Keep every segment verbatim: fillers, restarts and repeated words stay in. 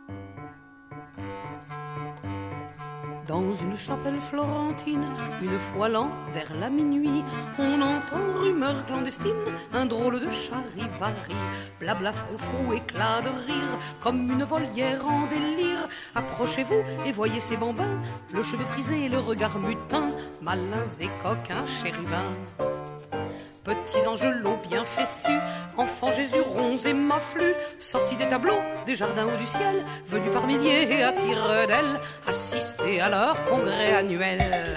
Dans une chapelle florentine, une fois l'an, vers la minuit, on entend rumeur clandestine, un drôle de charivari. Blabla froufrou, éclat de rire, comme une volière en délire. Approchez-vous et voyez ces bambins, le cheveu frisé et le regard mutin, malins et coquins chérubins. Petits angelots bien fessus, enfants Jésus ronds et maflus, sortis des tableaux, des jardins ou du ciel, venus par milliers et à tire-d'aile, assister à leur congrès annuel.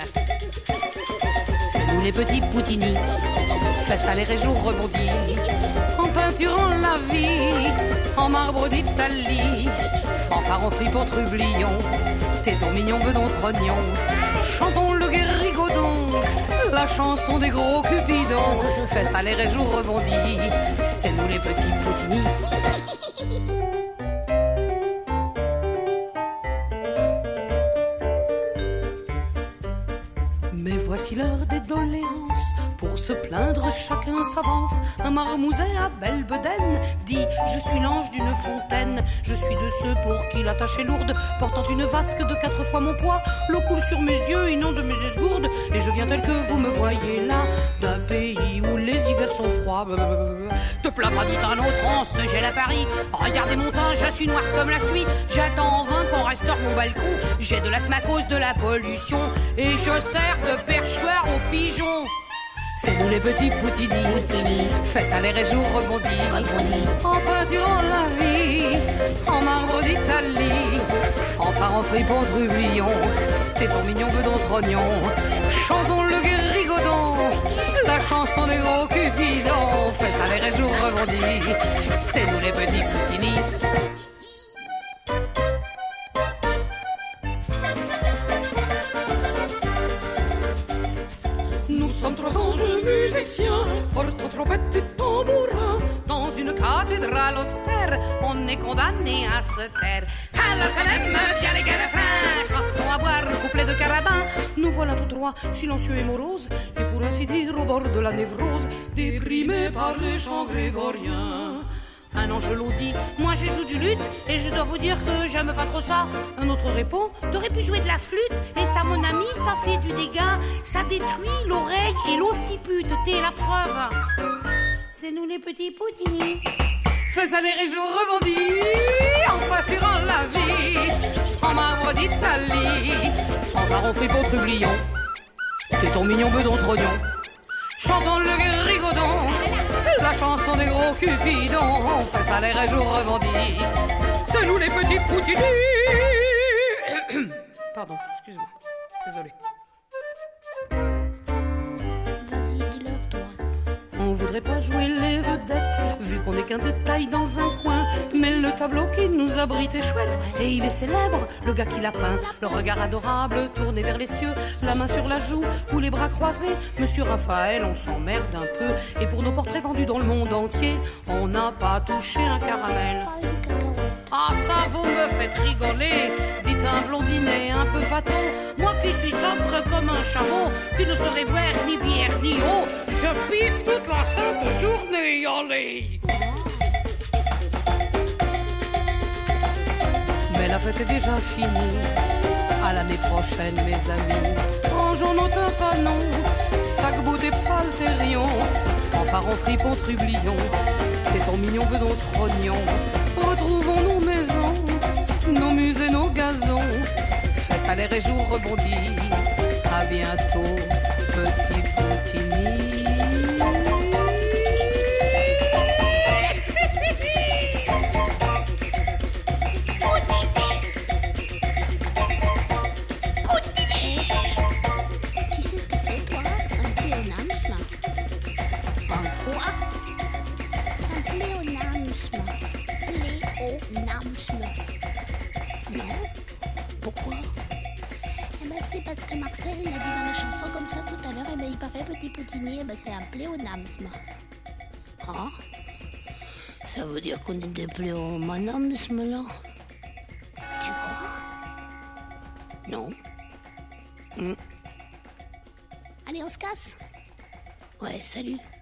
C'est nous les petits Poutini, fesses à l'air et jours rebondis, en peinturant la vie, en marbre d'Italie, fanfaron fripon trublion, téton mignon bedon trognon, chantons le guérigodon, la chanson des gros cupidons, fesses à l'air et jours rebondis, c'est nous les petits Poutini. Mais voici l'heure des doléances, pour se plaindre chacun s'avance. Un marmouset à belle bedaine dit « Je suis l'ange d'une fontaine, je suis de ceux pour qui la tâche est lourde, portant une vasque de quatre fois mon poids, l'eau coule sur mes yeux, une onde mes esgourdes, et je viens tel que vous me voyez là, d'un pays où les hivers sont froids. Te plains pas, dit un autre, on se gèle à Paris. Regardez mon teint, je suis noir comme la suie, j'attends en vain qu'on restaure mon balcon, j'ai de l'asthme à cause de la pollution, et je sers de perchoir aux pigeons. C'est nous les petits Poutini, fesses à l'air et jours rebondis, en peinturant la vie, en marbre d'Italie, fanfaron fripon trublion, téton mignon bedon trognon, chantons le guérigodon, la chanson des gros cupidons, fesses à l'air et jours rebondis, c'est nous les petits Poutini. Nous sommes trois anges musiciens, portant trompette et tambourin, dans une cathédrale austère, on est condamné à se taire. Alors quand même bien les galafins, chansons à boire, couplet de carabin, nous voilà tout droit, silencieux et moroses, et pour ainsi dire au bord de la névrose, déprimés par les chants grégoriens. Un angelot dit, moi je joue du luth et je dois vous dire que j'aime pas trop ça. Un autre répond, t'aurais pu jouer de la flûte, et ça mon ami, ça fait du dégât, ça détruit l'oreille et l'occiput, t'es la preuve. C'est nous les petits Poutini, fesses à l'air et jours rebondis, en pâturant la vie, en marbre d'Italie, fanfaron fripon trublion, téton mignon bedon trognon, chantons le guérigodon, la chanson des gros cupidons, fesses à l'air et jours rebondis, c'est nous les petits Poutini. Pardon, excuse-moi, désolé. Vas-y, dis-leur toi. On voudrait pas jouer les vedettes, vu qu'on n'est qu'un détail dans un coin, mais le tableau qui nous abrite est chouette, et il est célèbre, le gars qui l'a peint, le regard adorable tourné vers les cieux, la main sur la joue ou les bras croisés. Monsieur Raphaël, on s'emmerde un peu, et pour nos portraits vendus dans le monde entier, on n'a pas touché un caramel. Ah ça vous me faites rigoler, dites un blondinet un peu pâteau, moi qui suis sobre comme un chameau, qui ne saurait boire ni bière ni eau, je pisse toute la sainte journée, allez. Mais la fête est déjà finie, à l'année prochaine mes amis, rangeons nos tympanons, sac-bout et psalterion, fanfaron fripon trublion, téton mignon bedon trognon, retrouvons nos maisons, nos musées, nos gazons, fesses à l'air et jours rebondis, à bientôt, petit Poutini. Tu sais ce que c'est, toi? Un pléonasme? Un quoi? Un pléonasme. Pléonasme. Non? Pourquoi? Eh ben c'est parce que Marcel, il a dit dans la chanson comme ça tout à l'heure, eh ben il paraît petit Poutini, eh ben c'est un pléonasme. Ah? Ça veut dire qu'on est des pléomanasmes là? Tu crois? Non? Hmm. Allez, on se casse? Ouais, salut.